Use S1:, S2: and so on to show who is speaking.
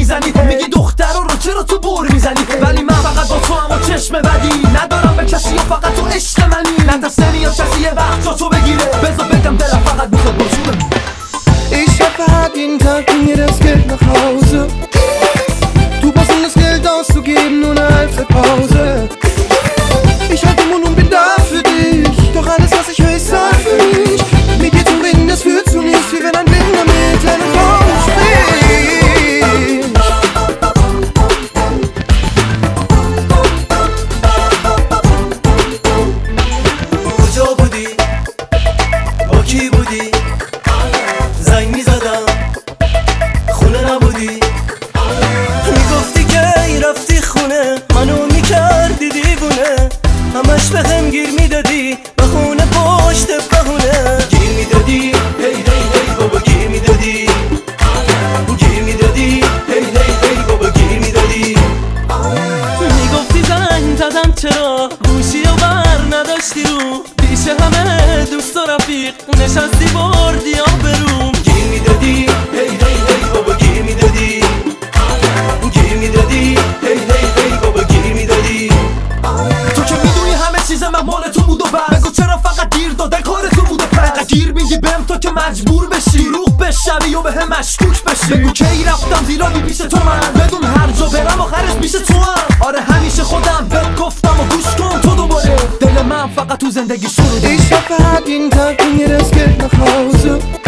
S1: میزنی. میگی دخترا رو چرا تو بور میزنی، ولی من فقط با تو هم و چشم بدی ندارم به کسی و فقط تو عشق منی. نترسنی یا کسی یه وقت جا تو بگیره، بذار بگم دلم فقط میخواد با تو بمیره.
S2: Ich hab jeden Tag mir das Geld nach Hause. Du brauchst um das Geld auszugeben, nur eine Halbzeitpause. Ich halte den Mund und bin da für dich, doch alles was ich höre ist Zeit für mich. Mit dir zu reden, das führt zu nichts, wie wenn ein Blinder mit einer Frau spricht.
S3: کجا بودی؟ با کی بودی؟ زنگ میزدم خونه نبودی. میگفتی که ای رفتی خونه، منو میکردی دیوونه. همش بهم گیر میدادی، بخونه پشت بهونه. گیر میدادی هی هی هی بابا، گیر میدادی، گیر میدادی هی هی هی بابا، گیر میدادی. میگفتی زنگ زدم چرا گوشی و بر نداشتی رو، پیش همه دوست و رفیق نشستی بردی آبروم. گیر میدادی هی هی هی بابا، گیر میدادی، گیر میدادی هی هی هی بابا، گیر میدادی.
S1: تو که میدونی همه چیز من مال تو بود و بس، بگو چرا فقط گیر دادن کار تو بود و پس. گیر میدی بهم تو که مجبور بشی دروغ بشنوی و بهم مشکوک بشی. بگو کی رفتم زیرا پیش تو من، بدون هر جا برم آخرش پیش تو هم. آره همیشه خودم بهت گفتم و گوش کن تو دوباره، دل من فقط تو زندگی شروع.
S2: Ich hab jeden Tag mir das Geld nach Hause.